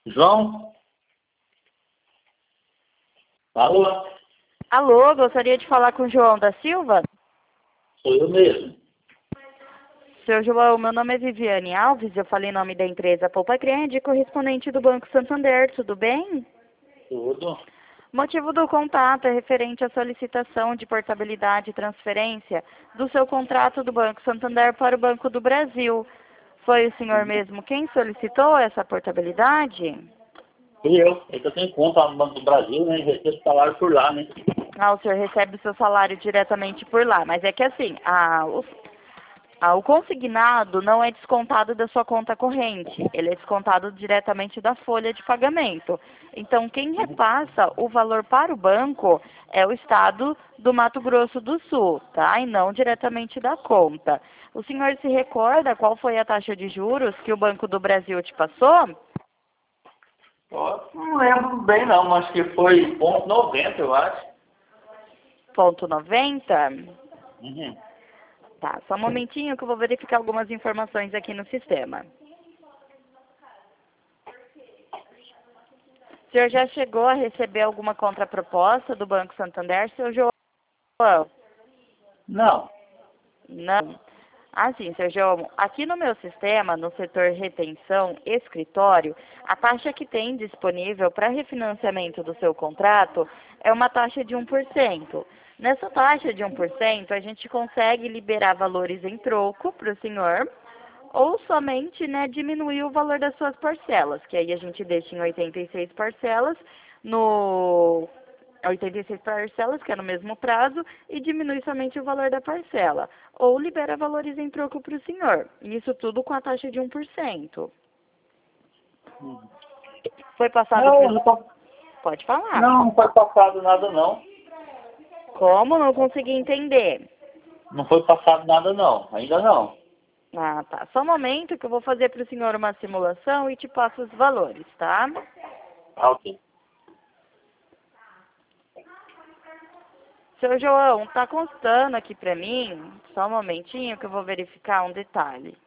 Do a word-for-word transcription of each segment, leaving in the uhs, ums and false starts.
João? Alô? Alô, gostaria de falar com o João da Silva? Sou eu mesmo. Seu João, meu nome é Viviane Alves, eu falei em nome da empresa Poupa Grande, correspondente do Banco Santander, tudo bem? Tudo. Motivo do contato é referente à solicitação de portabilidade e transferência do seu contrato do Banco Santander para o Banco do Brasil. Foi o senhor mesmo quem solicitou essa portabilidade? Fui eu. É que eu tenho conta no Banco do Brasil, né? E recebo salário por lá, né? Ah, o senhor recebe o seu salário diretamente por lá, mas é que assim, a, o, a, o consignado não é descontado da sua conta corrente, ele é descontado diretamente da folha de pagamento. Então, quem repassa o valor para o banco é o estado do Mato Grosso do Sul, tá? E não diretamente da conta. O senhor se recorda qual foi a taxa de juros que o Banco do Brasil te passou? Ó, não lembro bem não, mas que foi ponto noventa, eu acho. Ponto noventa? Uhum. Tá, só um momentinho que eu vou verificar algumas informações aqui no sistema. O senhor já chegou a receber alguma contraproposta do Banco Santander, seu João? Não. Não. Ah, sim, seu João. Aqui no meu sistema, no setor retenção escritório, a taxa que tem disponível para refinanciamento do seu contrato é uma taxa de um por cento. Nessa taxa de um por cento, a gente consegue liberar valores em troco para o senhor, ou somente, né, diminuir o valor das suas parcelas, que aí a gente deixa em oitenta e seis parcelas, no oitenta e seis parcelas, que é no mesmo prazo, e diminui somente o valor da parcela. Ou libera valores em troco para o senhor. Isso tudo com a taxa de um por cento. Foi passado Não, para... não, tá- Pode falar. não, não foi passado nada não. Como? Não consegui entender. Não foi passado nada não, ainda não. Ah, tá. Só um momento que eu vou fazer para o senhor uma simulação e te passo os valores, tá? Ah, ok. Seu João, tá constando aqui para mim, só um momentinho que eu vou verificar um detalhe.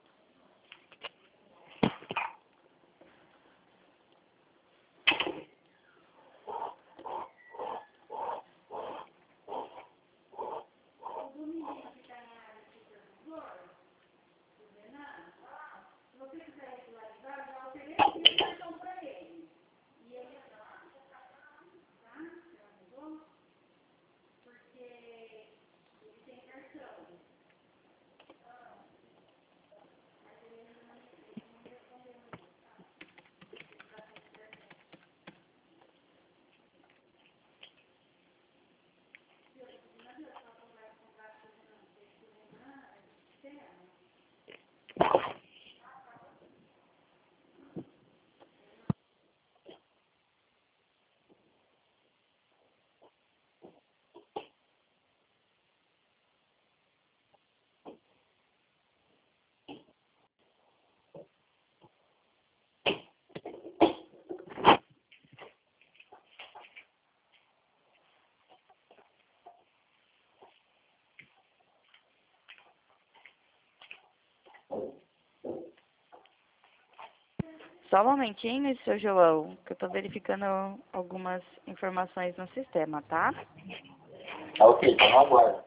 Só um momentinho, seu João, que eu tô verificando algumas informações no sistema, tá? Ah, ok, então aguardo.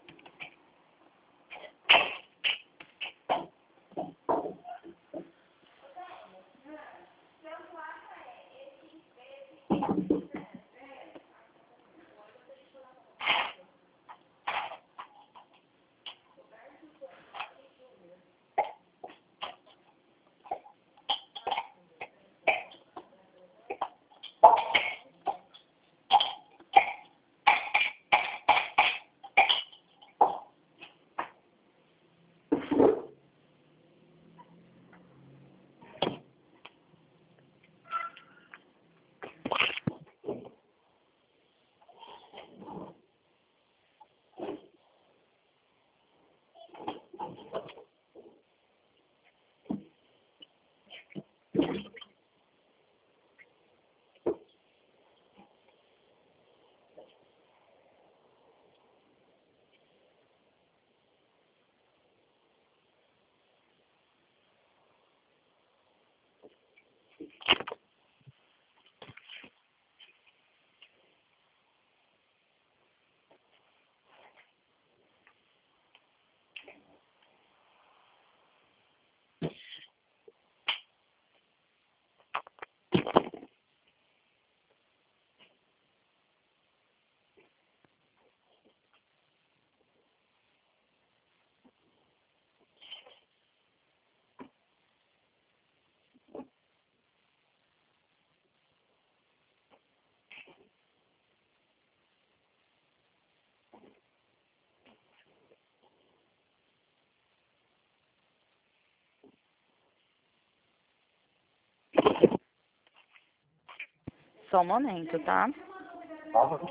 Só um momento, tá? Tá.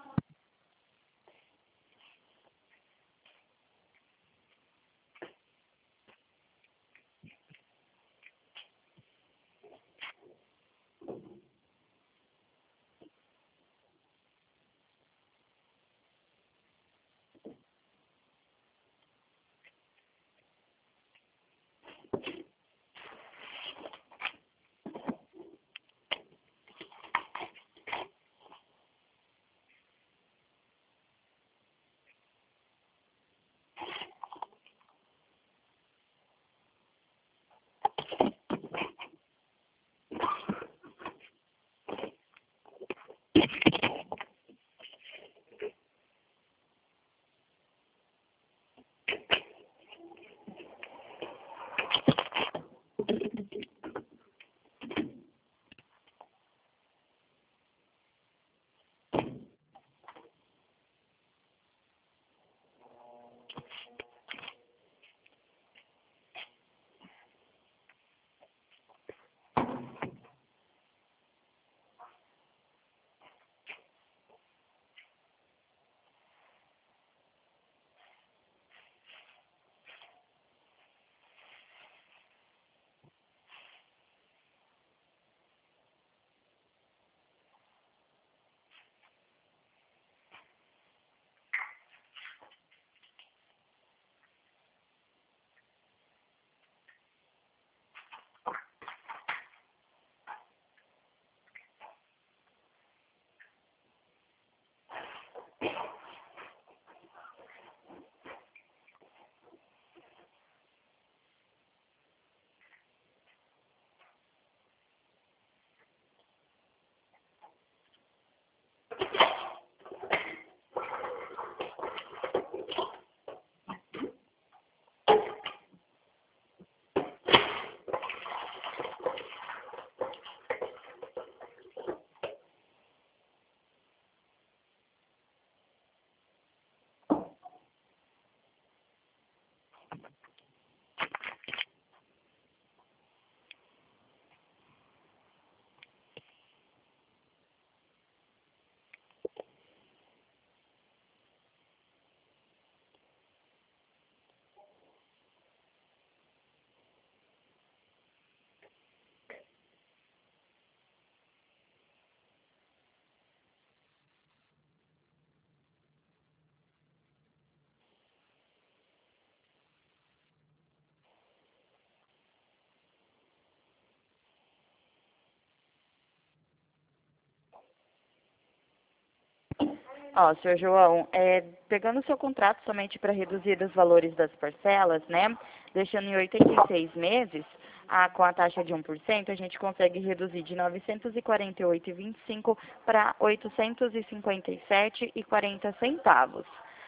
Ó, senhor João, é, pegando o seu contrato somente para reduzir os valores das parcelas, né, deixando em oitenta e seis meses, a, com a taxa de um por cento, a gente consegue reduzir de novecentos e quarenta e oito reais e vinte e cinco centavos para oitocentos e cinquenta e sete reais e quarenta centavos.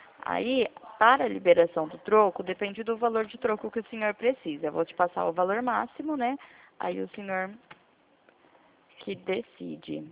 Aí, para a liberação do troco, depende do valor de troco que o senhor precisa. Eu vou te passar o valor máximo, né, aí o senhor que decide.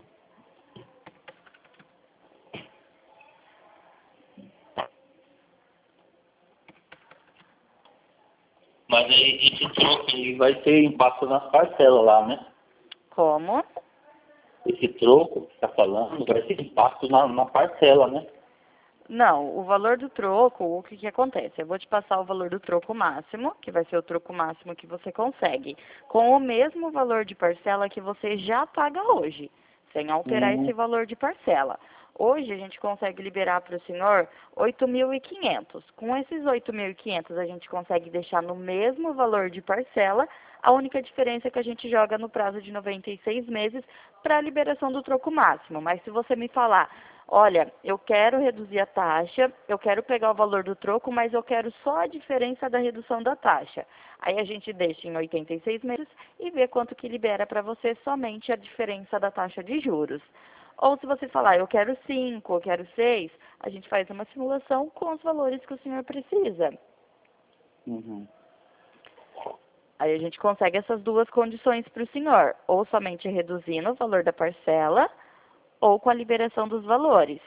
Mas aí esse troco aí vai ter impacto nas parcelas lá, né? Como? Esse troco que está falando vai ter impacto na, na parcela, né? Não, o valor do troco, o que que acontece? Eu vou te passar o valor do troco máximo, que vai ser o troco máximo que você consegue, com o mesmo valor de parcela que você já paga hoje, sem alterar esse Hum, valor de parcela. Hoje a gente consegue liberar para o senhor oito mil e quinhentos. Com esses oito mil e quinhentos a gente consegue deixar no mesmo valor de parcela, a única diferença é que a gente joga no prazo de noventa e seis meses para a liberação do troco máximo. Mas se você me falar, olha, eu quero reduzir a taxa, eu quero pegar o valor do troco, mas eu quero só a diferença da redução da taxa. Aí a gente deixa em oitenta e seis meses e vê quanto que libera para você somente a diferença da taxa de juros. Ou se você falar, eu quero cinco, eu quero seis, a gente faz uma simulação com os valores que o senhor precisa. uhum. Aí a gente consegue essas duas condições para o senhor, ou somente reduzindo o valor da parcela, ou com a liberação dos valores.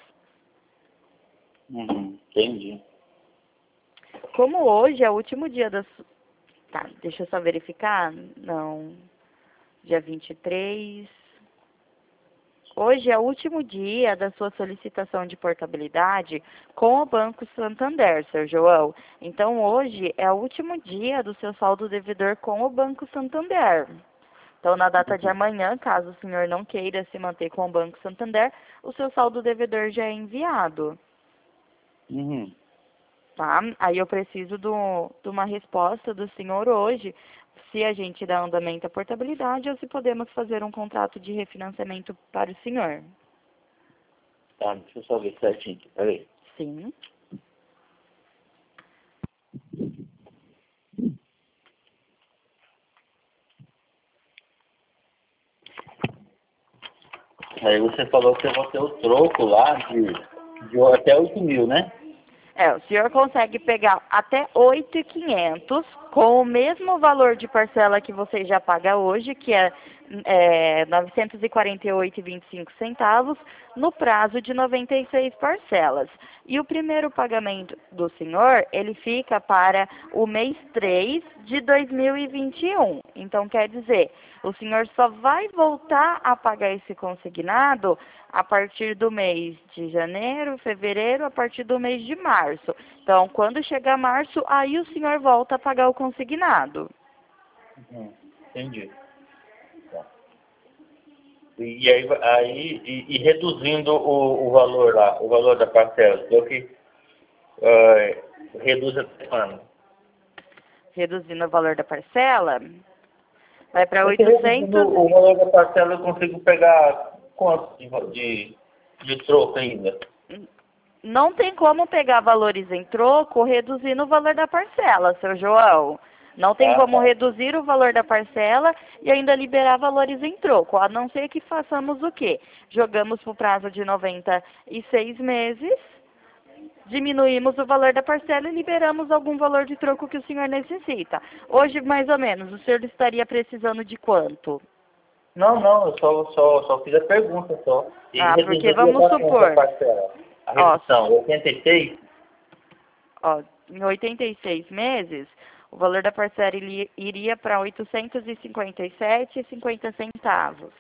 Uhum. Entendi. Como hoje é o último dia das... Tá, deixa eu só verificar. Não, dia vinte e três. Hoje é o último dia da sua solicitação de portabilidade com o Banco Santander, seu João. Então, hoje é o último dia do seu saldo devedor com o Banco Santander. Então, na data de amanhã, caso o senhor não queira se manter com o Banco Santander, o seu saldo devedor já é enviado. Uhum. Tá? Aí eu preciso do, de uma resposta do senhor hoje, se a gente dá andamento à portabilidade ou se podemos fazer um contrato de refinanciamento para o senhor. Tá, deixa eu só ver certinho aqui, peraí. Sim. Aí você falou que eu vou ter o troco lá de, de até oito mil, né? É, o senhor consegue pegar até oito mil e quinhentos com o mesmo valor de parcela que você já paga hoje, que é, é novecentos e quarenta e oito reais e vinte e cinco centavos, no prazo de noventa e seis parcelas. E o primeiro pagamento do senhor, ele fica para o mês três de dois mil e vinte e um. Então, quer dizer, o senhor só vai voltar a pagar esse consignado a partir do mês de janeiro, fevereiro, a partir do mês de março. Então, quando chegar março, aí o senhor volta a pagar o consignado. Uhum. Entendi. Tá. E aí, aí e, e reduzindo o, o valor lá, o valor da parcela, eu que uh, reduz até quando? Reduzindo o valor da parcela, vai para Porque reduzindo oitocentos. o valor da parcela eu consigo pegar quanto de, de, de troco ainda? Não tem como pegar valores em troco reduzindo o valor da parcela, seu João. Não tem Ah, como tá. reduzir o valor da parcela e ainda liberar valores em troco, a não ser que façamos o quê? Jogamos para o prazo de noventa e seis meses, diminuímos o valor da parcela e liberamos algum valor de troco que o senhor necessita. Hoje, mais ou menos, o senhor estaria precisando de quanto? Não, não, eu só, só, só fiz a pergunta só. E Ah, porque reduziria vamos pra quanto a supor, parcela? A ó, redução, oitenta e seis? ó, em oitenta e seis meses, o valor da parcela ili- iria para oitocentos e cinquenta e sete reais e cinquenta centavos.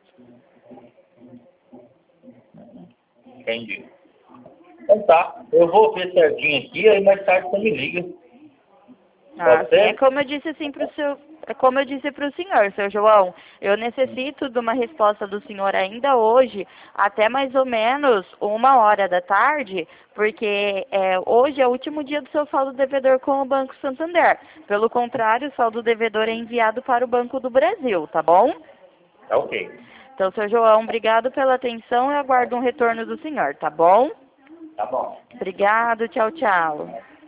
Entendi. Então tá, eu vou ver certinho aqui, aí mais tarde você me liga. Ah, Pode sim, é ser? como eu disse assim pro seu, é como eu disse para o senhor, seu João, eu necessito de uma resposta do senhor ainda hoje, até mais ou menos uma hora da tarde, porque é, hoje é o último dia do seu saldo devedor com o Banco Santander. Pelo contrário, o saldo devedor é enviado para o Banco do Brasil, tá bom? Tá ok. Então, seu João, obrigado pela atenção e aguardo um retorno do senhor, tá bom? Tá bom. Obrigado, tchau, tchau.